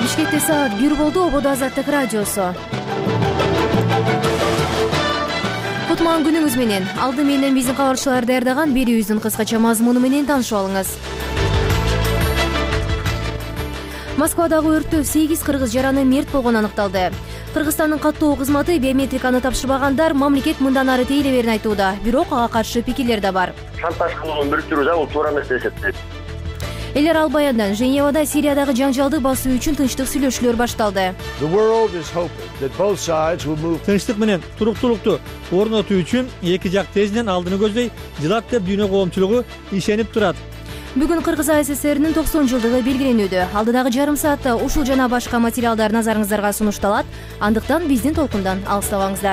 Бишкекте саат 1 болду. Ободо Азаттык радиосу. Кутман күнүңүз менен. Алды менен биздин кабарчылар даярдаган берүүбүздүн кыскача мазмуну менен таанышып алыңыз. Москвадагы өрттө 8 кыргыз жараны мерт болгону аныкталды. Кыргызстандын каттоо кызматы биометриканы тапшырбагандар мамлекет мындан ары тейле берин айтууда. Бирок ага каршы пикирлер да бар. Шантаж кылууну бүлдүрүү да бул туура эмес деп эсептейт. Элер Албаяндан Женевада Сириядагы жаңжалды басуу үчүн тынчтык сүйлөшүүлөр башталды. Тынчтык менен туруктуулукту орнотуу үчүн эки жак тезинен алдыны көздөй жылат деп дүйнө коомчулугу ишенип турат. Бүгүн Кыргыз АССРнин 90 жылдыгы белгиленүүдө. Алдыдагы жарым саатта ушул жана башка материалдар назарыңыздарга сунушталат. Андыктан биздин толкундан алыстабаңыздар.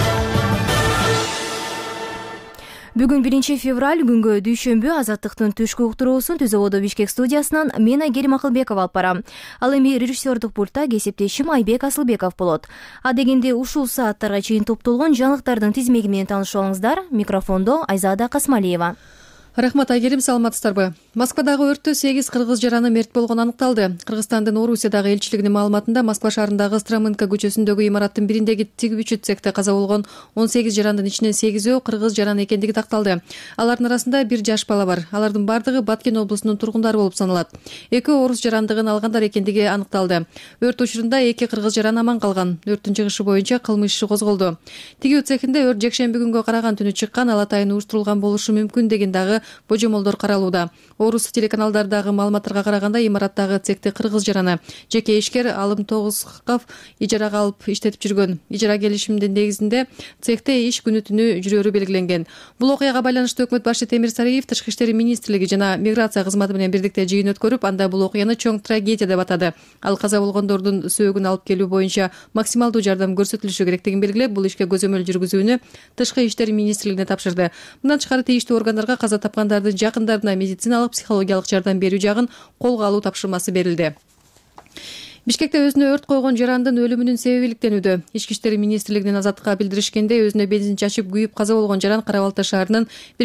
Бүгүн 1 февраль күнгө дүйшөмбү. Азаттыктын түшкү уктуруусун Түз Ободо Бишкек студиясынан мен Айгерим Акылбекова алып барам. Ал эми режиссердук пультта кесиптешим Айбек Асылбеков болот. Адегенде ушул сааттарга чейин топтолгон жаңылыктардын тизмеги менен таанышып алыңыздар. Микрофондо Айзада Касмалиева. Рахмат, Айгерим, саламатсыздарбы? Москвадагы өрттө 8 кыргыз жараны мерт болгону аныкталды. Кыргызстандын Орусиядагы элчилигинин маалыматында Москва шаарындагы Стромынка көчөсүндөгү имараттын бириндеги тигүүчү цехте каза болгон 18 жарандын ичинен 8-өө кыргыз жараны экендиги такталды. Алардын арасында 1 жаш бала бар. Алардын бардыгы Баткен облусунун тургундары болуп саналат. 2 орус жарандыгын алгандар экендиги аныкталды. Өрт учурунда 2 кыргыз жаран аман калган. Өрттүн чыгышы боюнча кылмыш иши козголду. Тигүү цехинде өрт жекшемби күнгө караган түнү чыккан, ала атайын уюштурулган болушу мүмкүн деген дагы божомолдор каралууда. Орус телеканалдардагы маалыматтарга караганда имараттагы цехти кыргыз жараны жеке ишкер Алым Тогузков ижарага алып иштетип жүргөн. Ижара келишимдин негизинде цехте иш күнү түнү жүрөрү белгиленген. Бул окуяга байланыштуу өкмөт башы Темир Сариев Тышкы иштер министрлиги жана миграция кызматы менен бирдикте жыйын өткөрүп, анда бул окуяны чоң трагедия деп атады. Ал каза болгондордун сөөгүн алып келүү боюнча максималдуу жардам көрсөтүлүшү керектигин белгилеп, бул ишке көзөмөл жүргүзүүнү Тышкы иштер министрлигине тапшырды. Мындан тышкары тийиштүү органдарга каза тапкандардын жакындарына медициналык, психологиялык жардам берүү жагын колго алуу тапшырмасы берилди. Бишкекте өзүнө өрт койгон жарандын өлүмүнүн себеби иликтенүүдө. Ички иштер министрлигинин Азаттыкка билдиришкенде, өзүнө бензин чачып күйүп каза болгон жаран Кара Балта шаарынын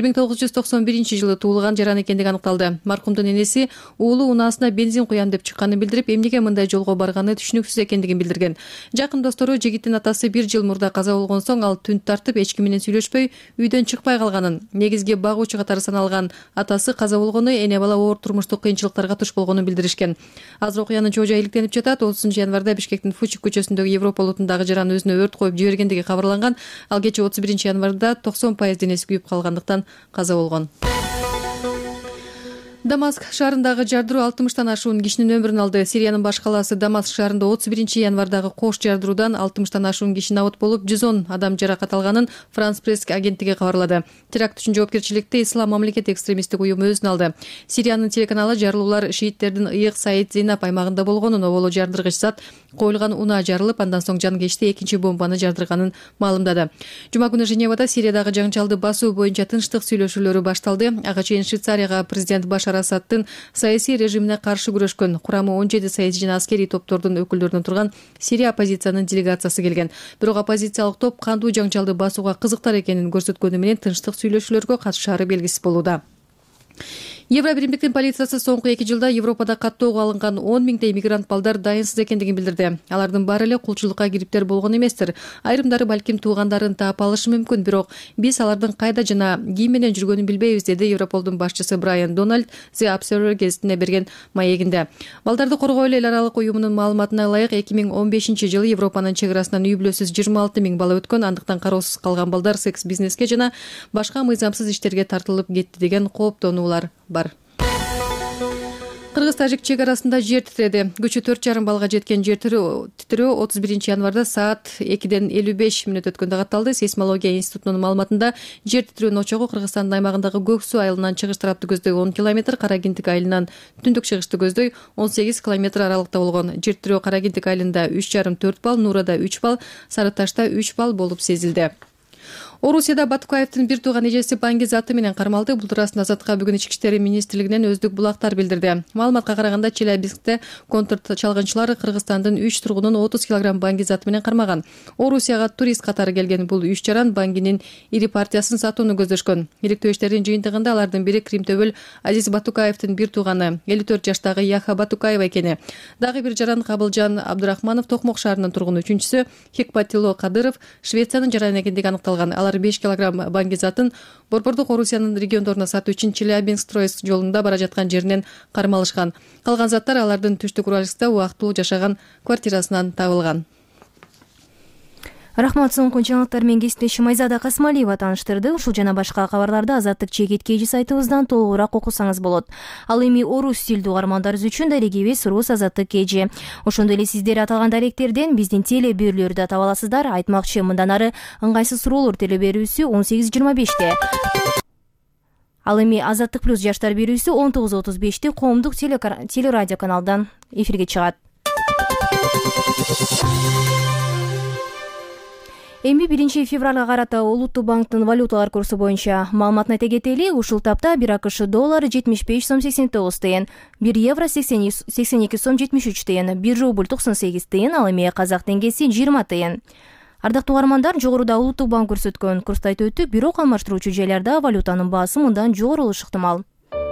1991 жылы туулган жаран экендиги аныкталды. Маркумдун энеси уулу унаасына бензин куям деп чыкканын билдирип, эмнеге мындай жолго барганы түшүнүксүз экендигин билдирген. Жакын достору жигиттин атасы 1 жыл мурда каза болгон соң ал түн тартып эч ким менен сүйлөшпөй, үйдөн чыкпай калганын, негизги багуучу катары саналган атасы каза болгону эне бала оор турмуштук кыйынчылыктарга туш болгонун билдиришкен. Азыр окуянын чоо жайы иликтенип жатат. 30 январда Бишкектин Фучик көчөсүндөгү Европа улутундагы жаран өзүнө өрт коюп жибергендиги кабарланган. Ал кече 31 январда 90% денеси күйүп калгандыктан каза болгон. Дамаск шаарындагы жардыруу 60тан ашуун кишинин өмүрүн алды. Сириянын баш калаасы Дамаск шаарында 31 январдагы кош жардыруудан 60тан ашуун киши набыт болуп, 110 адам жаракат алганын Франс пресс агенттиги кабарлады. Теракт үчүн жоопкерчиликти Ислам мамлекет экстремисттик уюму өзүнө алды. Сириянын телеканалы жарылуулар шииттердин ыйык Саид Зейнап аймагында болгонун, оболо жардыргыч зат коюлган унаа жарылып, андан соң жанкечти экинчи бомбаны жардырганын маалымдады. Жума күнү Женевада Сириядагы жаңжалды басуу боюнча тынчтык сүйлөшүүлөрү башталды. Ага чейин Швейцарияга президент Башар Асадтын саясий режимине каршы күрөшкөн курамы 17 саясий жана аскерий топтордун өкүлдөрүнөн турган Сирия оппозициянын делегациясы келген. Бирок оппозициялык топ кандуу жаңжалды басууга кызыктар экенин көрсөткөнү менен тынчтык сүйлөшүүлөргө катышаары белгисиз болууда. Евробиримдиктин полициясы соңку 2 жылда Европада каттоого алынган 10 миңдей мигрант балдар дайынсыз экендигин билдирди. Алардын баары эле кулчулукка кириптер болгон эместир. Айрымдары балким туугандарын таап алышы мүмкүн, бирок биз алардын кайда жана ким менен жүргөнүн билбейбиз, деди Европолдун башчысы Брайан Дональд The Observer гезитине берген маегинде. Балдарды коргоо эл аралык уюмунун маалыматына ылайык 2015 жылы Европанын чек арасынан үй бүлөсүз 26 миң бала өткөн. Андыктан кароосуз калган балдар секс бизнеске жана башка мыйзамсыз иштерге тартылып кетти деген кооптонуулар бар. Кыргыз-тажик чек арасында жер титиреди. Күчү 4,5 балга жеткен жер титирөө 31 январда саат 2ден 55 мүнөт өткөндө катталды. Сейсмология институтунун маалыматында жер титирөөнүн очогу Кыргызстандын аймагындагы Көксүү айылынан чыгыш тарапты көздөй 10 км, Карагинтик айылынан түндүк чыгышты көздөй 18 км аралыкта болгон. Жер титирөө Карагинтик айылында 3,5-4 балл, Нурада 3 балл, Сары Ташта 3 балл болуп сезилди. Орусияда Батукаевдин бир тууган эжеси Баңгиз аты менен кармалды. Бул туурасында Азаттыкка бүгүн Ички иштер министрлигинен өздүк булактар билдирди. Маалыматка караганда Челябинскте контрчалгынчылар Кыргызстандын 3 тургунун 30 килограмм Баңгиз аты менен кармаган. Орусияга турист катары келген бул 3 жаран Баңгинин ири партиясын сатууну көздөшкөн. Иликтөө иштердин жыйынтыгында алардын бири Кримтөбөл Азиз Батукаевдин бир тууганы 54 жаштагы Яха Батукаева экени. Дагы бир жаран Кабылжан Абдурахманов Токмок шаарынын тургуну. Үчүнчүсү Хекпатило Кадыров Швециянын жараны экендиги аныкталган. 5 килограмм Баңгиз атын Борбордук Орусиянын региондоруна сатуу үчүн Челябинск-Троицк жолунда бара жаткан жеринен кармалышкан. Калган заттар алардын Түштүк Уральскта убактылуу жашаган квартирасынан табылган. Рахмат, соңку жаңылыктар менен кесиптешим Айзада Касмалиева тааныштырды. Ушул жана башка кабарларды Азаттык чекит KG сайтыбыздан толугураак окусаңыз болот. Ал эми орус тилдүү угармандарыбыз үчүн дарегибиз Рус Азаттык KG. Ошондой эле сиздер аталган даректерден биздин теле берүүлөрдү таба аласыздар. Айтмакчы, мындан ары ыңгайсыз суроолор теле берүүсү 18:25. Ал эми Азаттык плюс жаштар берүүсү 19:35 коомдук телерадио каналдан эфирге чыгат. Эми 1 февралга карата Улуттук банктын валюталар курсу боюнча маалыматын айта кетели. Ушул тапта 1 АКШ доллары 75 сом 89 тыйын, 1 евро 82 сом 73 тыйын, 1 рубль 98 тыйын, ал эми казак теңгеси 20 тыйын. Ардактуу угармандар, жогоруда Улуттук банк көрсөткөн курсту айтып өттүк, бирок алмаштыруучу жайларда валютанын баасы мындан жогору болушу ыктымал.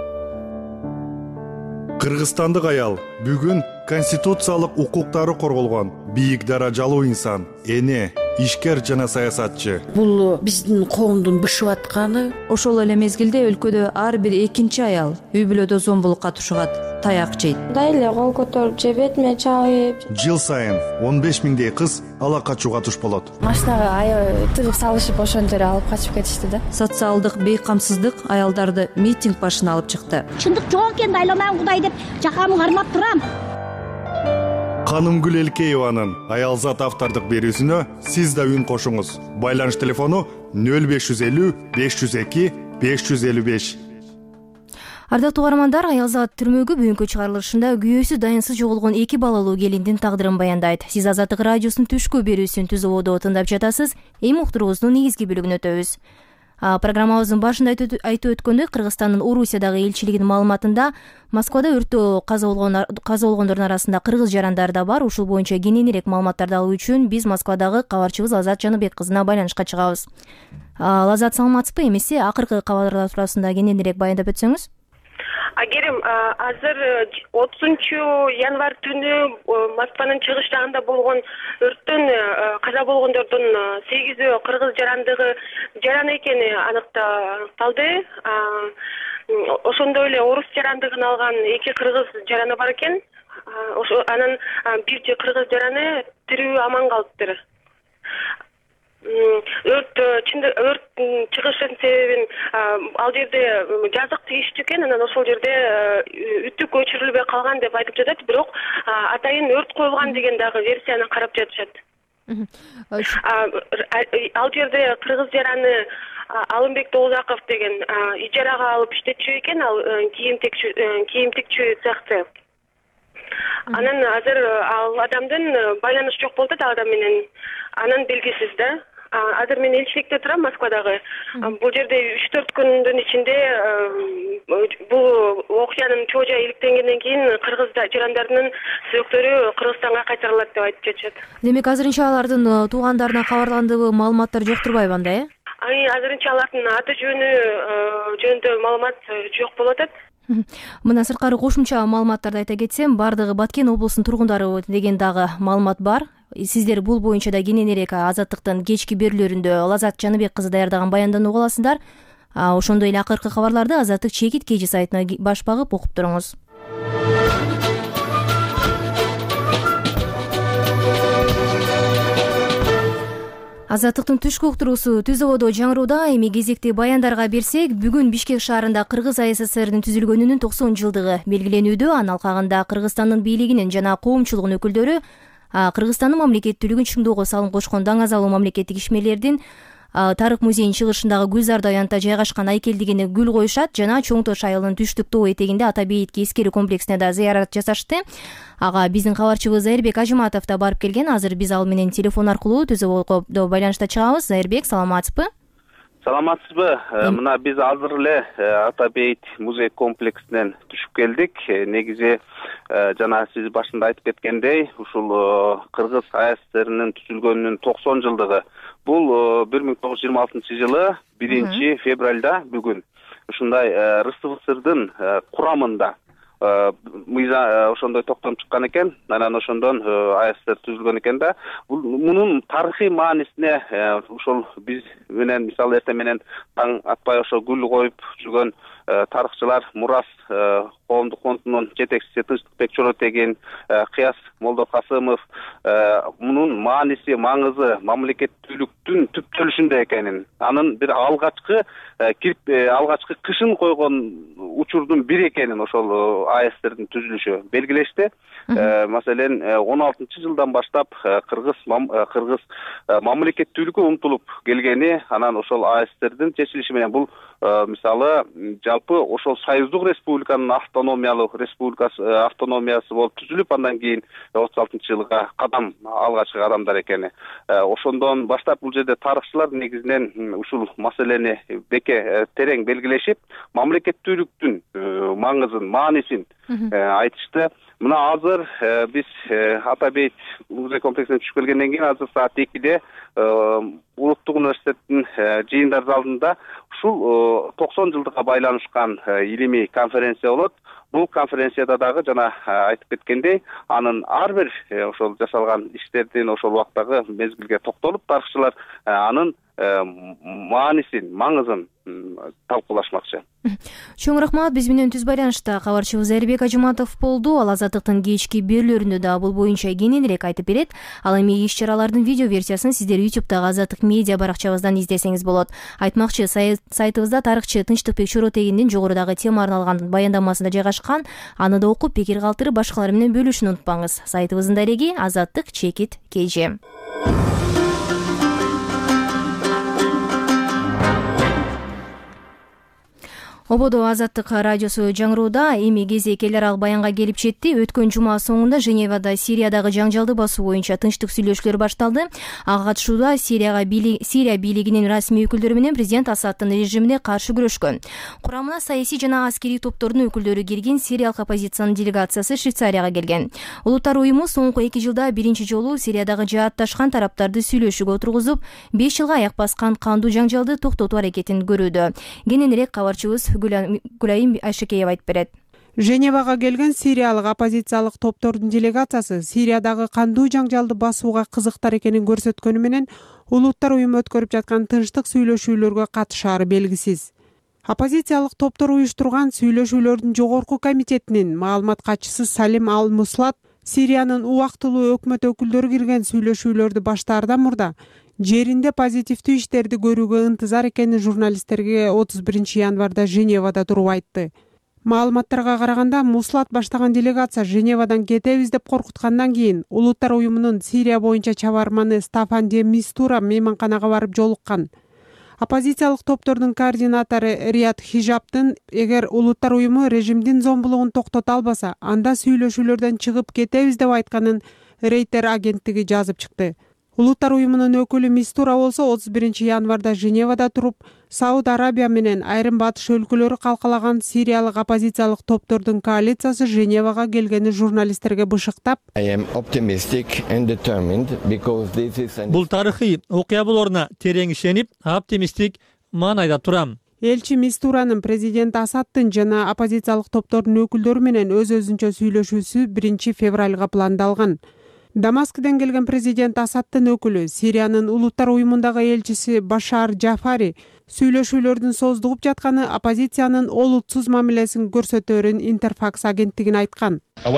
Кыргызстандык аял бүгүн конституциялык укуктары корголгон бийик даражалуу инсан, эне, ишкер жана саясатчы. Бул биздин коомдун бышып атканы. Ошол эле мезгилде өлкөдө ар бир экинчи аял үй бүлөдө зомбулукка тушугат, таяк жейт. Дайле кол көтөрүп же бетиме чабып. Жыл сайын 15 миңдей кыз ала качууга туш болот. Машинага тыгып салышып ошон жерге алып качып кетишти да. Социалдык бейкамсыздык аялдарды митинг башына алып чыкты. Чындык жок экен, айламан Кудай деп жакамды кармап турам. Канымгүл Элкееванын аялзат автордук берүүсүнө сиз да үн кошуңуз. Байланыш телефону 0550 502 555. Ардактуу угармандар, аялзат түрмөгү бүгүнкү чыгарылышында күйөөсү дайынсыз жоголгон 2 балалуу келиндин тагдырын баяндайт. Сиз Азаттык радиосунун түшкү берүүсүн түзүүдө тыңдап жатасыз. Эми уктуруубуздун негизги бөлүгүнө өтөбүз. Программабыздын башында айтып өткөндөй, Кыргызстандын Орусиядагы элчилигинин маалыматында Москвада өрттө каза болгондордун арасында кыргыз жарандар да бар. Ушул боюнча кененирээк маалыматтарды алуу үчүн биз Москвадагы кабарчыбыз Лазат Жаныбек кызына байланышка чыгабыз. Лазат, саламатсызбы? Эмесе акыркы кабарлар туурасында кененирээк баяндап өтсөңүз. Агерим, азыр 30-январь түнү Москванын чыгыш жагында болгон өрттөн каза болгондордун 8-өө кыргыз жараны экени аныкталды. Ошондой эле орус жарандыгын алган 2 кыргыз жараны бар экен. Анын бир кыргыз жараны тирүү аман калыптыр. Өрт чыгышынын себебин ал жерде жазык тийиштүү экен, анан ошол жерде үтүк өчүрүлбөй калган деп айтып жатат, бирок атайын өрт коюлган деген дагы версияны карап жатышат. Ал жерде кыргыз жараны Алымбек Тоозаков деген ижарага алып иштетчү экен, ал кийим тикчү цехте. Анан азыр ал адамдын байланыш жок болду да адам менен. Анан белгисиз да. Азыр мен элчиликте турам, Москвадагы. Бул жерде 3-4 күндүн ичинде бул окуянын чоо жайы иликтенгенден кийин кыргыз жарандарынын сөөктөрү Кыргызстанга кайтарылат деп айтып жатышат. Демек азырынча алардын туугандарына кабарландыбы, маалыматтар жок турбайбы анда, э? Азырынча алардын аты жөнүндө маалымат жок болуп атат. Мына сырткары кошумча маалыматтарды айта кетсем, бардыгы Баткен облусунун тургундары деген дагы маалымат бар. Сиздер бул боюнча да кененирээк Азаттыктын кечки берүүлөрүндө Лазат Жаныбек кызы даярдаган баяндан уга аласыздар. Ошондой эле акыркы кабарларды Азаттык чекит KG сайтына баш багып окуп туруңуз. Азаттыктын түшкү уктуруусу түз абада жаңырууда. Эми кезекти баяндарга берсек, бүгүн Бишкек шаарында Кыргыз АССРнин түзүлгөнүнүн 90 жылдыгы белгиленүүдө. Анын алкагында Кыргызстандын бийлигинин жана коомчулугунун өкүлдөрү Кыргызстандын мамлекеттүүлүгүн чыңдоого салым кошкон даңазалуу мамлекеттик ишмерлердин Тарых музейинин чыгышындагы Гүлзар Даянтта жайгашкан айкелдигине гүл коюшат жана Чоң Тош айылынын түштүк тоо этегинде Ата Бейитке эскерүү комплексине да зыярат жасашты. Ага биздин кабарчыбыз Зайырбек Ажыматов да барып келген. Азыр биз ал менен телефон аркылуу түз абада байланышта чыгабыз. Зайырбек, саламатсызбы? Саламатсызбы? Мына биз азыр эле Ата бейит музей комплексинен түшүп келдик. Негизи жана сиз башында айтып кеткендей, ушул Кыргыз АССРинин түзүлгөнүнүн 90 жылдыгы. Бул 1926-жылы 1 февралда бүгүн ушундай РСФСРдын курамында мыйза ошондой токтом чыккан экен. Анан ошондон АССР түзүлгөн экен да. Мунун тарыхый маанисине ошол биз менен мисалы эртең менен таң атпай ошо гүл коюп жүргөн тарыхчылар Мурас коомдук фондунун жетекчиси Тынчтыкбек Чоротегин, Кыяс Молдокасымов мунун мааниси, маңызы мамлекеттүүлүктүн түптөлүшүндө экенин, анын бир алгачкы кышын койгон учурдун бири экенин ошол АССРдин түзүлүшү белгилешти. Маселен 16-жылдан баштап Кыргыз мамлекеттүүлүккө умтулуп келгени, анан ошол АССРдин чечилиши менен бул мисалы жалпы ошол Союздук Республиканын автономиясы болуп түзүлүп, андан кийин 36-жылга алгачкы кадамдар экени. Ошондон баштап бул жерде тарыхчылар негизинен ушул маселени беке терең белгилешип, мамлекеттүүлүктүн маңызын, маанисин айтышты. Мына азыр биз Ата бейит музей комплексине түшүп келгенден кийин азыр саат 2-де Улуттук университеттин жыйындар залында ушул 90 жылдыкка байланышкан илимий конференция болот. Бул конференцияда дагы жана айтып кеткендей, анын ар бир ошол жасалган иштердин ошол убактагы мезгилге токтолуп, тарыхчылар анын маанисин, маңызын талкуулашмакчы. Чоң рахмат. Биз менен түз байланышта кабарчыбыз Эрбек Ажыматов болду. Ал Азаттыктын кечки берүүлөрүндө да бул боюнча кененирээк айтып берет. Ал эми иш-чаралардын видео версиясын сиздер YouTube'дагы Азаттык медиа баракчабыздан издесеңиз болот. Айтмакчы, сайтыбызда тарыхчы Тынчтыкбек Чоротегиндин жогорудагы тема арналган баяндамасында жайгашкан. Аны да окуп, пикир калтырып, башкалар менен бөлүшүүнү унутпаңыз. Сайтыбыздын дареги azattik.kz. Ободо Азаттык радиосу жаңырууда. Эми кезек эл аралык баянга келип жетти. Өткөн жума соңунда Женевада Сириядагы жаңжалды басуу боюнча тынчтык сүйлөшүүлөр башталды. Ага катышууда Сирия бийлигинин расмий өкүлдөрү менен президент Асадтын режимине каршы күрөшкөн. Курамына саясий жана аскерий топтордун өкүлдөрү кирген сириялык оппозициянын делегациясы Швейцарияга келген. Улуттар уюму соңку 2 жылда биринчи жолу Сириядагы жаатташкан тараптарды сүйлөшүүгө отургузуп, 5 жылга аяк баскан кандуу жаңжалды токтотуу аракетин көрүүдө. Кененирээк кабарчыбыз Гүлайым Айшекеева айтып берет. Женевага келген сириялык оппозициялык топтордун делегациясы Сириядагы кандуу жаңжалды басууга кызыктар экенин көрсөткөнү менен улуттар уюму өткөрүп жаткан тынчтык сүйлөшүүлөргө катышаары белгисиз. Оппозициялык топтор уюштурган сүйлөшүүлөрдүн жогорку комитетинин маалымат катчысы Салим Ал-Муслат Сириянын убактылуу өкмөт өкүлдөрү кирген сүйлөшүүлөрдү баштаардан мурда жеринде позитивдүү иштерди көрүүгө ынтызар экенин журналисттерге 31 январда Женевада туруп айтты. Маалыматтарга караганда, Муслат баштаган делегация Женевадан кетебиз деп коркуткандан кийин улуттар уюмунун Сирия боюнча чабарманы Стафан де Мистура мейманканага барып жолуккан. Оппозициялык топтордун координатору Рият Хижаптын эгер улуттар уюму режимдин зомбулугун токтото албаса, анда сүйлөшүүлөрдөн чыгып кетебиз деп айтканын Рейтер агенттиги жазып чыкты. Улуттар уюмунун өкүлү Мистура болсо 31 январда Женевада туруп, Сауд Арабия менен айрым батыш өлкөлөрү калкалаган сириялык оппозициялык топтордун коалициясы Женевага келгени журналисттерге бышыктап, бул тарыхый окуя болоруна терең ишенип, оптимисттик маанайда турам. Элчи Мистуранын президент Асадтын жана оппозициялык топтордун өкүлдөрү менен өз-өзүнчө сүйлөшүүсү 1 февралга пландалган. Дамаскыдан келген президент Асадтын өкүлү, Сириянын улуттар уюмундагы элчиси Башар Джафари сүйлөшүүлөрдүн созулуп жатканы оппозициянын олутсуз мамилесин көрсөтөөрүн Интерфакс агенттигине айткан.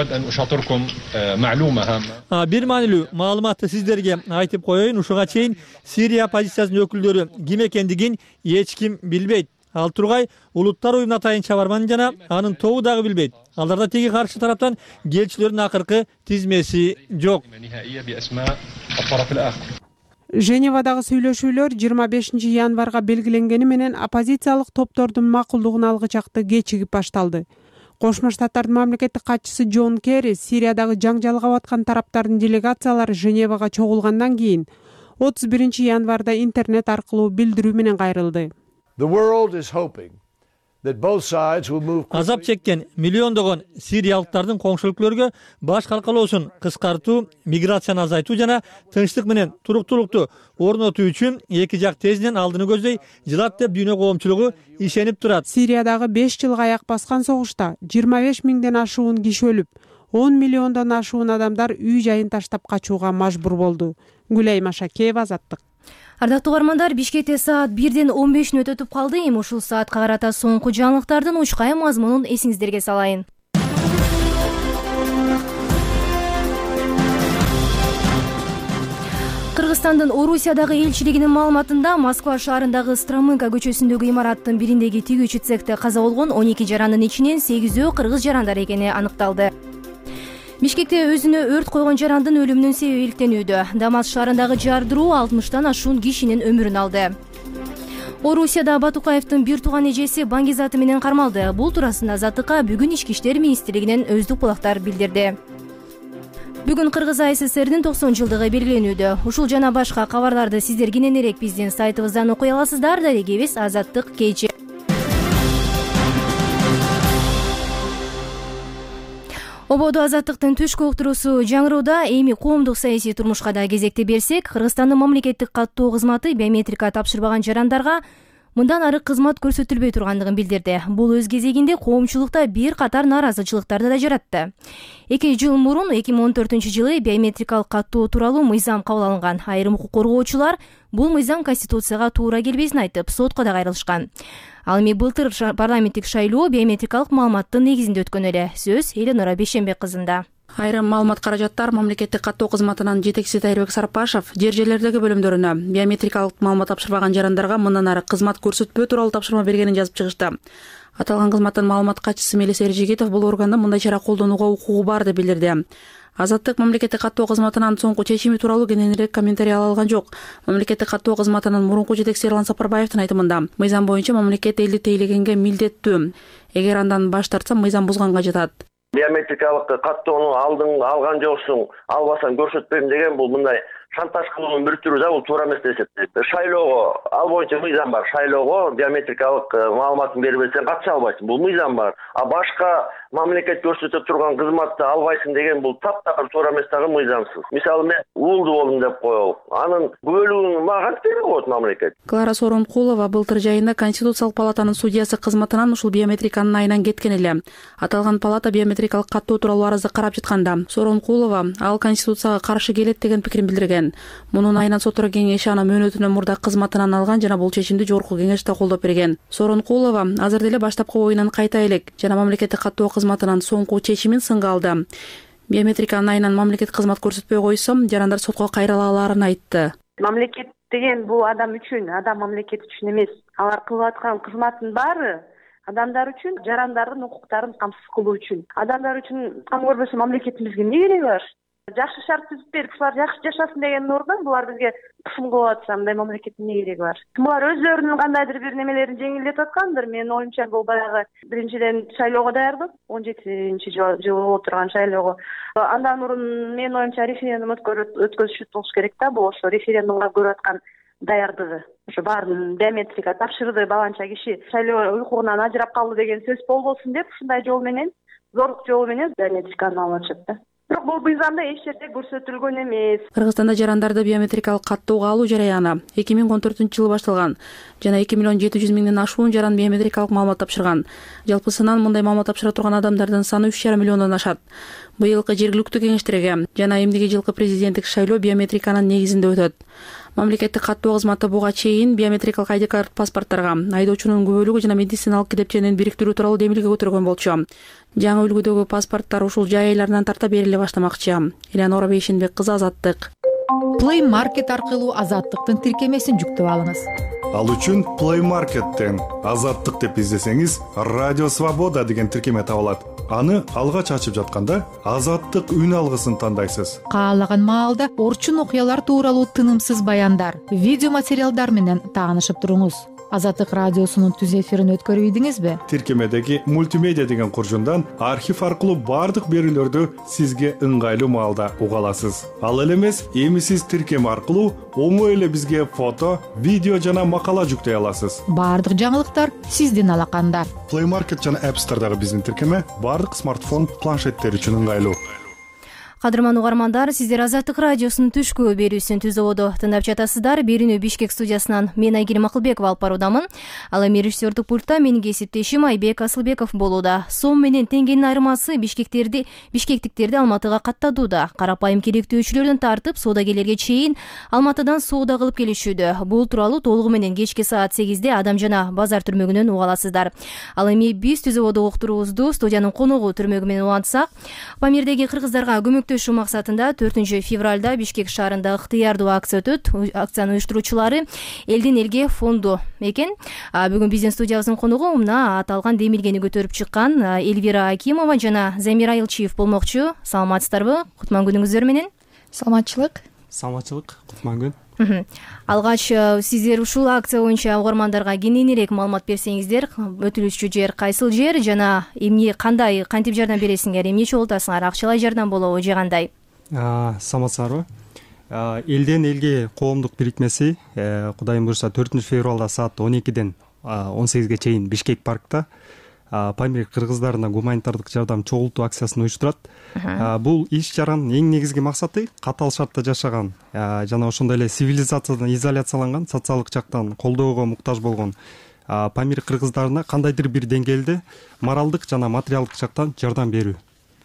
Бир маанилүү маалыматты сиздерге айтып коеюн. Ушуга чейин Сирия оппозициясынын өкүлдөрү ким экендигин эч ким билбейт. Ал тургай улуттар уюмуна атайын чабарман жана анын тобу дагы билбейт. Алдарда теги каршы тараптан келчилердин акыркы тизмеси жок. Женевадагы сүйлөшүүлөр 25 январга белгиленгени менен оппозициялык топтордун макулдугун алгычакты кечигип башталды. Кошмо Штаттардын мамлекеттик катчысы Джон Керри Сириядагы жаңжалга баткан тараптардын делегациялары Женевага чогулгандан кийин 31 январда интернет аркылуу билдирүү менен кайрылды. Азап чеккен миллиондогон сириялыктардын коңшулуктөргө баш калкалоосун кыскартуу, миграцияны азайтуу жана тынчтык менен туруктуулукту орнотуу үчүн эки жак тезинен алдыны көздөй жылат деп дүйнө коомчулугу ишенип турат. Сириядагы 5 жылга аяк баскан согушта 25 миңден ашуун киши өлүп, 10 миллиондон ашуун адамдар үй жайын таштап качууга мажбур болду. Гүлай Машакеева, Азаттык. Ардактуу угармандар, Бишкекте саат 1:15 өтүп калды. Эми ушул саатка карата соңку жаңылыктардын учкай мазмунун эсиңиздерге салайын. Кыргызстандын Орусиядагы элчилигинин маалыматында Москва шаарындагы Стромынка көчөсүндөгү имараттын бириндеги тигүүчү цехте каза болгон 12 жарандын ичинен 8-өө кыргыз жарандар экени аныкталды. Бишкекте өзүнө өрт койгон жарандын өлүмүнүн себеби иликтенүүдө. Дамас шаарындагы жардыруу 60тан ашуун кишинин өмүрүн алды. Орусияда Батукаевдин бир тууган эжеси баңгизаты менен кармалды. Бул туурасында Азаттыкка бүгүн Ички иштер министрлигинен өздүк булактар билдирди. Бүгүн Кыргыз АССРдин 90 жылдыгы белгиленүүдө. Ушул жана башка кабарларды сиздер кененирээк биздин сайтыбыздан окуй аласыздар. Дарегебиз Азаттык KG. Ободо Азаттыктын түшкү уктуруусу жаңырууда. Эми коомдук саясий турмушка да кезекти берсек, Кыргызстандын мамлекеттик каттоо кызматы биометрика тапшырбаган жарандарга мындан ары кызмат көрсөтүлбөй тургандыгын билдирди. Бул өз кезегинде коомчулукта бир катар нааразычылыктарды да жаратты. 2 жыл мурун 2014-жылы биометрикалык каттоо тууралуу мыйзам кабыл алынган. Айрым укук коргоочулар бул мыйзам Конституцияга туура келбесин айтып, сотко да кайрылышкан. Ал эми былтыр парламенттик шайлоо биометрикалык маалыматтын негизинде өткөн эле. Сөз Эленора Бейшенбек кызында. Айрым маалымат каражаттар мамлекеттик каттоо кызматынын жетекчиси Тайырбек Сарпашев жер жерлердеги бөлүмдөрүнө биометрикалык маалымат тапшырбаган жарандарга мындан ары кызмат көрсөтпөө тууралуу тапшырма бергенин жазып чыгышты. Аталган кызматтын маалымат катчысы Мелис Эржигитов бул органда мындай чара колдонууга укугу бар деп билдирди. Азаттык мамлекеттик каттоо кызматынын соңку чечими тууралуу кененирээк комментарий ала алган жок. Мамлекеттик каттоо кызматынын мурунку жетекчиси Эрлан Сапарбаевдин айтымында, мыйзам боюнча мамлекет элди тейлегенге милдеттүү. Эгер андан баш тартса, мыйзам бузганга жатат. Биометрикалык каттоону алган жоксуң, албасаң көрсөтпөйм деген бул мындай шантаж кылуунун бир түрү да, бул туура эмес деп эсептейт. Шайлоого ал боюнча мыйзам бар. Шайлоого биометрикалык маалыматын бербесең катыша албайсың. Бул мыйзам бар. А башка мамлекет көрсөтүп турган кызматты албайсың деген бул таптакыр туура эмес дагы мыйзамсыз. Мисалы мен уулду болдум деп коелу. Анын бөлүүнү мага кантип берип коет мамлекет? Клара Сооронкулова былтыр жайында Конституциялык палатанын судьясы кызматынан ушул биометриканын айынан кеткен эле. Аталган палата биометрикалык каттоо тууралуу арызды карап жатканда Сооронкулова ал Конституцияга каршы келет деген пикирин билдирген. Мунун айынан соттор кеңеши аны мөөнөтүнөн мурда кызматынан алган жана бул чечимди жогорку кеңеш да колдоп берген. Сооронкулова азыр деле баштапкы оюнан кайта элек жана мамлекеттик каттоо кызматынын соңку чечимин сынга алды. Биометриканын айынан мамлекет кызмат көрсөтпөй койсо, жарандар сотко кайрыла аларын айтты. Мамлекет деген бул адам үчүн, адам мамлекет үчүн эмес. Алар кылып аткан кызматтын баары адамдар үчүн, жарандардын укуктарын камсыз кылуу үчүн. Адамдар үчүн кам көрбөсө мамлекетибизге эмне кереги бар? Жакшы шарт түзүп берип, ушулар жакшы жашасын деген ордон булар бизге кысым кылып атса, мындай мамлекеттин эмне кереги бар? Булар өзлөрүнүн кандайдыр бир немелерин жеңилдетип аткандыр. Менин оюмча бул баягы биринчиден шайлоого даярдык, 17-жылы болуп турган шайлоого. Андан мурун менин оюмча референдум өткөзүшү болуш керек да, бул ошо референдумга көрүп аткан даярдыгы. Ошо баарын биометрика тапшырды, баланча киши шайлоо укугунан ажырап калды деген сөз болбосун деп, ушундай жол менен, зорлук жолу менен биометриканы алып атышат да. Бирок бул мыйзамда эч жерде көрсөтүлгөн эмес. Кыргызстанда жарандарды биометрикалык каттоого алуу жараяны 2014-жылы башталган жана 2.700.000 ашуун жаран биометрикалык маалымат тапшырган. Жалпысынан мындай маалымат тапшыра турган адамдардын саны 3,5 миллиондон ашат. Быйылкы жергиликтүү кеңештерге жана эмдиги жылкы президенттик шайлоо биометриканын негизинде өтөт. Мамлекеттик каттоо кызматы буга чейин биометрикалык ID карт паспорттарга айдоочунун күбөлүгү жана медициналык китепченин бириктирүү тууралуу демилге көтөргөн болчу. Жаңы үлгүдөгү паспорттар ушул жай айларынан тарта бериле баштамакчы. Эленора Бейшенбек кызы, Азаттык. Play Market аркылуу Азаттыктын тиркемесин жүктөп алыңыз. Ал үчүн Play Market'тен Азаттык деп издесеңиз, Радио Свобода деген тиркеме табылат. Аны алгач ачып жатканда Азаттык үн алгысын тандайсыз. Каалаган маалда орчун окуялар тууралуу тынымсыз баяндар, видео материалдар менен таанышып туруңуз. Азаттык радиосунун түз эфирин өткөрүп ийдиңизби? Тиркемедеги мультимедиа деген куржундан архив аркылуу баардык берүүлөрдү сизге ыңгайлуу маалда уга аласыз. Ал эле эмес, эми сиз тиркеме аркылуу оңой эле бизге фото, видео жана макала жүктөй аласыз. Баардык жаңылыктар сиздин алаканда. Play Market жана App Store'дагы биздин тиркеме баардык смартфон, планшеттер үчүн ыңгайлуу. Кадырман угармандар, сиздер Азаттык радиосунун түшкү берүүсүн Түз абоодо тыңдап жатасыздар. Берүүнү Бишкек студиясынан мен Айгерим Акылбекова алып баруудамын. Ал эми режиссердук пультта менин кесиптешим Айбек Асылбеков болууда. Сом менен теңгенин айырмасы бишкектиктерди Алматыга каттадууда. Карапайым керектөөчүлөрдөн тартып соодагерлерге чейин Алматыдан соода кылып келишүүдө. Бул тууралуу толугу менен кечки саат 8-де Адам жана Базар түрмөгүнөн уга аласыздар. Ал эми биз Түз абоодо уктуруубузду студиянын коногу түрмөгү менен улантсак, Памирдеги кыргыздарга көмөктөшүү максатында 4 февралда Бишкек шаарында ыктыярдуу акция өтөт. Акциянын уюштуруучулары Элдин элге фонду экен. Бүгүн биздин студиябыздын коногу мына аталган демилгени көтөрүп чыккан Эльвира Акимова жана Замира Илчиев болмокчу. Саламатсыздарбы? Кутман күнүңүздөр менен. Саламатчылык. Кутман күн. Алгач сиздер ушул акция боюнча угармандарга кененирээк маалымат берсеңиздер, өтүлүшчү жер кайсыл жер жана эмне кандай кантип жардам бересиңер, эмне чогултасыңар, акчалай жардам болобу же кандай? Саламатсыздарбы? Элден элге коомдук бирикмеси Кудайым буйрса 4 февралда саат 12ден 18ге чейин Бишкек паркта Памир кыргыздарына гуманитардык жардам чогултуу акциясын уюштурат. Бул иш чаранын эң негизги максаты катаал шартта жашаган жана ошондой эле цивилизациядан изоляцияланган, социалдык жактан колдоого муктаж болгон Памир кыргыздарына кандайдыр бир деңгээлде моралдык жана материалдык жактан жардам берүү.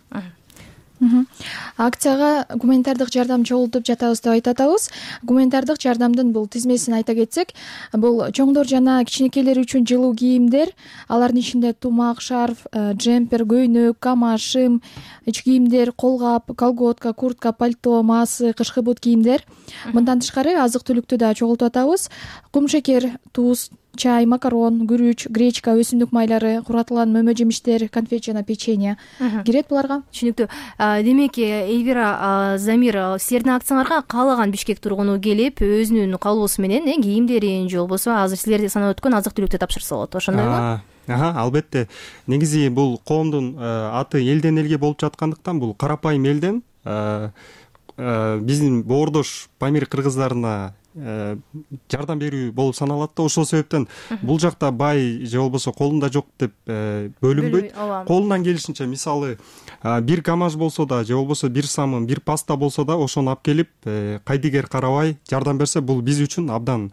Акцияга гуманитардык жардам чогултуп жатабыз деп айтып атабыз. Гуманитардык жардамдын бул тизмесин айта кетсек, бул чоңдор жана кичинекейлер үчүн жылуу кийимдер, алардын ичинде тумак, шарф, джемпер, көйнөк, кама, шым, ич кийимдер, колгап, колготка, куртка, пальто, маасы, кышкы бут кийимдер. Мындан тышкары азык-түлүктү да чогултуп атабыз. Кумшекер, туз, чай, макарон, күрүч, гречка, өсүмдүк майлары, куратылган мөмө жемиштер, конфет жана печенье кирет буларга. Түшүнүктүү. Демек, Эльвира, Замир, силердин акцияңарга каалаган Бишкек тургуну келип, өзүнүн каалоосу менен кийимдерин же болбосо азыр силерди санап өткөн азык-түлүктү тапшырса болот, ошондойбу? Албетте. Негизи бул коомдун аты элден элге болуп жаткандыктан бул карапайым элден биздин боордош Памир кыргыздарына жардам берүү болуп саналат да. Ошол себептен бул жакта бай же болбосо колунда жок деп бөлүнбөйт. Колунан келишинче, мисалы бир камаж болсо да же болбосо бир самын, бир паста болсо да ошону алып келип кайдыгер карабай жардам берсе, бул биз үчүн абдан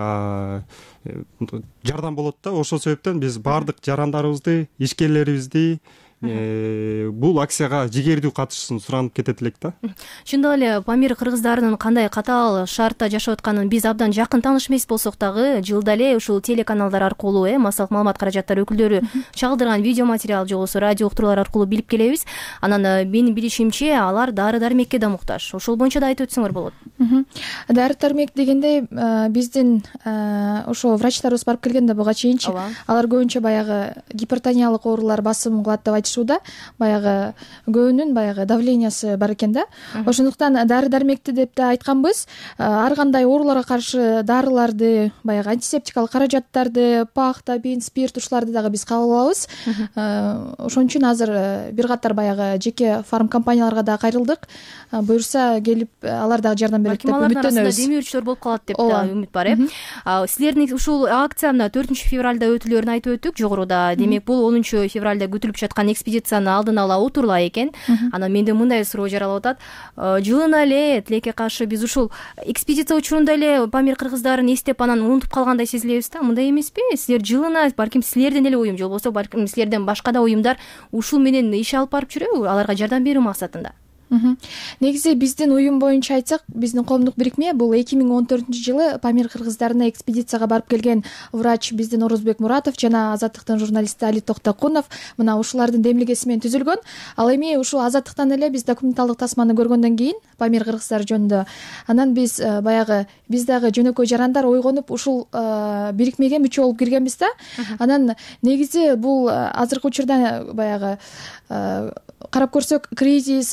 жардам болот да. Ошол себептен биз баардык жарандарыбызды, ишкерлерибизди бул акцияга жигердүү катышсын суранып кетет элек да. Чындап эле Памир кыргыздарынын кандай катаал шартта жашап атканын биз абдан жакын тааныш эмес болсок дагы, жылда эле ушул телеканалдар аркылуу массалык маалымат каражаттары өкүлдөрү чагылдырган видео материал же болбосо радио уктуруулар аркылуу билип келебиз. Анан менин билишимче алар дары-дармекке да муктаж. Ошол боюнча да айтып өтсөңөр болот. Дары-дармек дегенде биздин ошо врачтарыбыз барып келгенде буга чейинчи алар көбүнчө баягы гипертониялык оорулар басым кылат деп айтышууда. Баягы көбүнүн баягы давлениясы бар экен да. Ошондуктан дары-дармекти деп да айтканбыз. Ар кандай ооруларга каршы дарыларды, баягы антисептикалык каражаттарды, пах, табин, спирт ушуларды дагы биз кабыл алабыз. Ошон үчүн азыр бир катар баягы жеке фарм компанияларга да кайрылдык. Буюрса келип алар дагы жардам берет деп үмүттөнөбүз. Демөөрчүлөр болуп калат деп да үмүт бар. Силердин ушул акцияда 4 февралда өтүлөрүн айтып өттүк жогоруда. Демек бул 10 февралда күтүлүп жаткан экспедицияны алдын ала отурла экен. Анан менде мындай суроо жаралып атат. Жылына эле тилекке каршы биз ушул экспедиция учурунда эле Памир кыргыздарын эстеп анан унутуп калгандай сезилебиз да. Мындай эмеспи? Силер жылына балким силерден эле уюм же болбосо балким силерден башка да уюмдар ушул менен иш алып барып жүрөбү, аларга жардам берүү максатында? Негизи биздин уюм боюнча айтсак, биздин коомдук бирикме бул 2014-жылы Памир кыргыздарына экспедицияга барып келген врач биздин Орозбек Муратов жана Азаттыктын журналисти Али Токтокунов мына ушулардын демилгеси менен түзүлгөн. Ал эми ушул Азаттыктан эле биз документалдык тасманы көргөндөн кийин Памир кыргыздар жөнүндө анан биз баягы биз дагы жөнөкөй жарандар ойгонуп ушул бирикмеге мүчө болуп киргенбиз да. Анан негизи бул азыркы учурда баягы карап көрсөк кризис, башка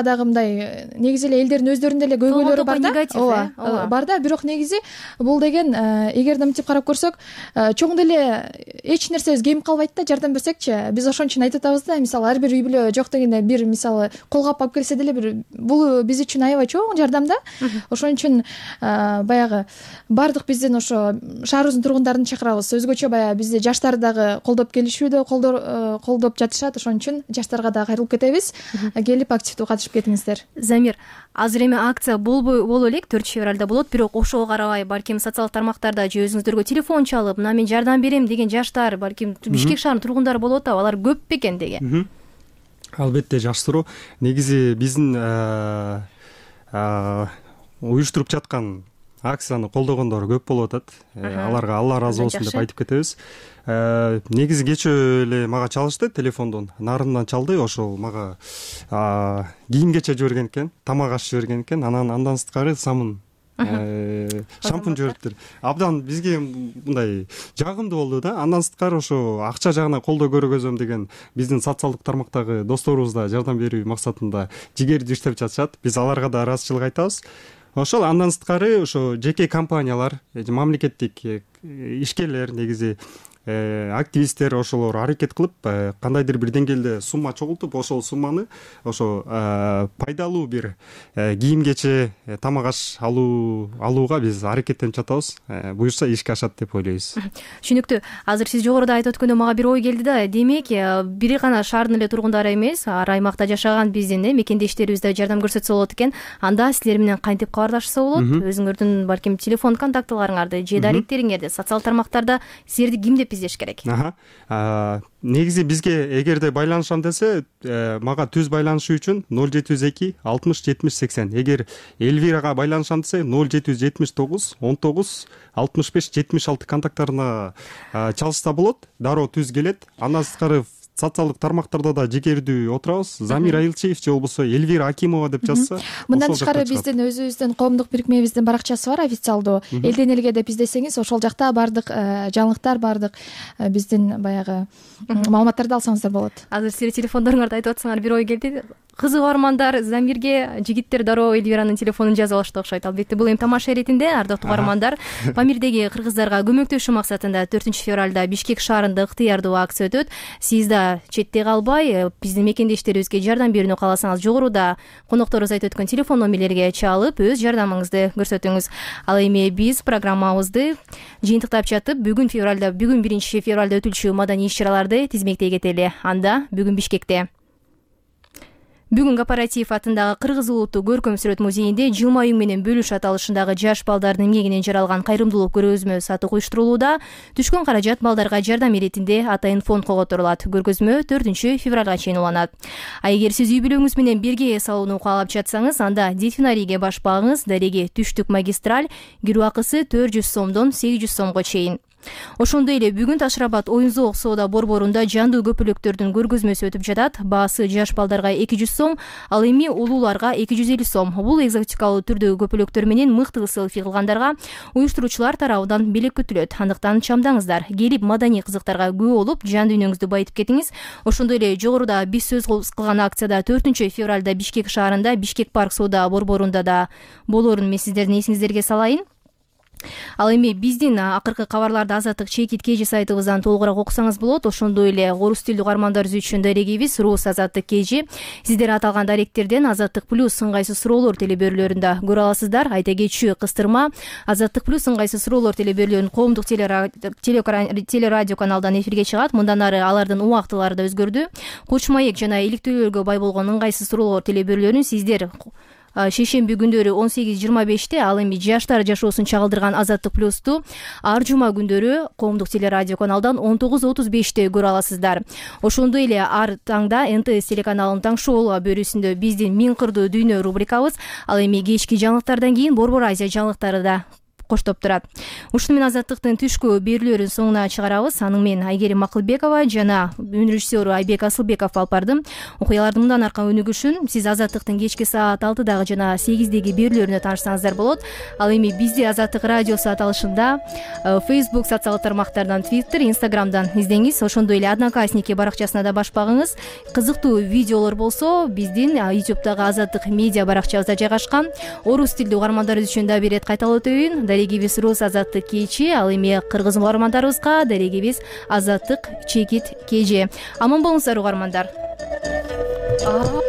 дагы мындай негизи эле элдердин өздөрүнүн деле көйгөйлөрү бар да. Ооба, бар да. Бирок негизи бул деген эгерде мынтип карап көрсөк, чоң деле эч нерсебиз кемип калбайт да, жардам берсекчи. Биз ошон үчүн айтып атабыз да, мисалы ар бир үй бүлө жок дегенде бир мисалы колгап алып келсе деле бир бул биз үчүн аябай чоң жардам да. Ошон үчүн баягы баардык биздин ошо шаарыбыздын тургундарын чакырабыз. Өзгөчө баягы бизди жаштар дагы колдоп келишүүдө, колдоп жатышат. Ошон үчүн жаштарга дагы кайрылып кетебиз. Келип активдүү катышып кетиңиздер. Замир, азыр эми акция боло элек 4 февралда болот, бирок ошого карабай балким социалдык тармактарда же өзүңүздөргө телефон чалып, мына мен жардам берем деген жаштар балким Бишкек шаарынын тургундары болуп атабы, алар көп бекен деге? Албетте жакшы суроо. Негизи биздин уюштуруп жаткан акцияны колдогондор көп болуп атат. Аларга Алла ыраазы болсун деп айтып кетебиз. Негизи кечээ эле мага чалышты телефондон, нарындан чалды, ошол мага кийим-кече жиберген экен, тамак аш жиберген экен, андан сырткары самын шампунь жибериптир. Абдан бизге мындай жагымдуу болду да. Андан сырткары ошо акча жагына колдоо көргөзөм деген биздин социалдык тармактагы досторубуз да жардам берүү максатында жигердүү иштеп жатышат. Биз аларга да ыраазычылык айтабыз. Ошол андан сырткары ошо жеке компаниялар, мамлекеттик ишкерлер, негизи активисттер ошолор аракет кылып кандайдыр бир деңгээлде сумма чогултуп, ошол сумманы ошо пайдалуу бир кийим-кече, тамак аш алууга биз аракеттенип жатабыз. Буюрса ишке ашат деп ойлойбуз. Түшүнүктүү. Азыр сиз жогоруда айтып өткөндө мага бир ой келди да. Демек, бир гана шаардын эле тургундары эмес, ар аймакта жашаган биздин мекендештерибиз да жардам көрсөтсө болот экен. Анда силер менен кантип кабарлашса болот? Өзүңөрдүн балким телефон контактыларыңарды же даректериңерди социалдык тармактарда силерди ким деп издеш керек? Негизи бизге эгерде байланышам десе, мага түз байланышуу үчүн 0702 60 70 80. Эгер Эльвирага байланышам десе 0779 19 65 76 контакттарына чалышса болот. Дароо түз келет. Андан сырткары социалдык тармактарда да жигердүү отурабыз. Замир Айылчиев же болбосо Эльвира Акимова деп жазса. Мындан тышкары биздин өзүбүздүн коомдук бирикмебиздин баракчасы бар, официалдуу. Элден элге деп издесеңиз, ошол жакта баардык жаңылыктар, баардык биздин баягы маалыматтарды алсаңыздар болот. Азыр силер телефондоруңарды айтып атсаңар бир ой келди. Кызык угармандар, Замирге жигиттер дароо Эльвиранын телефонун жазып алышты окшойт. Албетте бул эми тамаша иретинде, ардактуу угармандар. Памирдеги кыргыздарга көмөктөшүү максатында 4 февралда Бишкек шаарында ыктыярдуу акция өтөт. Сиз да четте калбай, биздин мекендештерибизге жардам берүүнү кааласаңыз, жогоруда конокторубуз айтып өткөн телефон номерлерге чалып, өз жардамыңызды көрсөтүңүз. Ал эми биз программабызды жыйынтыктап жатып, бүгүн 1 февралда өтүлчү маданий иш-чараларды тизмектей кетели. Анда бүгүн Бишкекте Бүгүн Кооператив атындагы Кыргыз улуттук көркөм сүрөт музейинде жылмаюң менен бөлүш аталышындагы жаш балдардын эмгегинен жаралган кайрымдуулук көргөзмө сатып уюштурулууда. Түшкөн каражат балдарга жардам иретинде атайын фонд коготурулат. Көргөзмө 4 февралга чейин уланат. Эгер сиз үй бүлөңүз менен бирге эс алууну каалап жатсаңыз, анда дельфинарийге баш багыңыз. Дареги түштүк магистраль, кирүү акысы 400 сомдон 800 сомго чейин. Ошондой эле бүгүн Ташрабат оюн-зоок соода борборунда жандуу көпөлөктөрдүн көргөзмөсү өтүп жатат. Баасы жаш балдарга 200 сом, ал эми улууларга 250 сом. Бул экзотикалуу түрдөгү көпөлөктөр менен мыкты селфи кылгандарга уюштуруучулар тарабынан белек күтүлөт. Андыктан чамдаңыздар, келип маданий кызыктарга күбө болуп, жан дүйнөңүздү байытып кетиңиз. Ошондой эле жогоруда биз сөз кылган акцияда 4 февралда Бишкек шаарында Бишкек парк соода борборунда да болоорун мен сиздердин эсиңиздерге салайын. Ал эми биздин акыркы кабарларды Азаттык чекит KG сайтыбыздан толугураак окусаңыз болот. Ошондой эле орус тилдүү угармандар үчүн дарегибиз Рус Азаттык KG. Сиздер аталган даректерден Азаттык плюс ыңгайсыз суроолор телебөрүүлөрүндө көрө аласыздар. Айта кетчү кыстырма Азаттык плюс ыңгайсыз суроолор телебөрүүлөрүнүн коомдук телерадио каналдан эфирге чыгат. Мындан ары алардын убактылары да өзгөрдү. Куч маек жана иликтөөлөргө бай болгон ыңгайсыз суроолор телебөрүүлөрүн сиздер шейшемби күндөрү 18:25-те, ал эми жаштар жашоосун чагылдырган Азаттык плюсту ар жума күндөрү коомдук телерадио каналдан 19:35-те көрө аласыздар. Ошондой эле ар таңда НТС телеканалынын таң шоулуга бөрүсүндө биздин Миң кырдуу дүйнө рубрикабыз, ал эми кечки жаңылыктардан кийин Борбор Азия жаңылыктары да коштоп турат. Ушуну менен Азаттыктын түшкү берүүлөрүн соңуна чыгарабыз. Анын менен Айгерим Акылбекова жана режиссеру Айбек Асылбеков алып барды. Окуялардын мындан аркы өнүгүшүн сиз Азаттыктын кечки саат 6дагы жана 8деги берүүлөрүнө таанышсаңыздар болот. Ал эми бизди Азаттык радиосу аталышында Facebook социалдык тармактардан, Twitter, Instagram'дан издеңиз. Ошондой эле Одноклассники баракчасына да башпагыңыз. Кызыктуу видеолор болсо биздин YouTube'дагы Азаттык медиа баракчабызда жайгашкан. Орус тилдүү угармандарыбыз үчүн да бир ирет кайталап өтөйүн. Дарегибиз Рус Азаттык кечи, ал эми кыргыз угармандарыбызга дарегибиз Азаттык чекит кеже. Аман болуңуздар угармандар.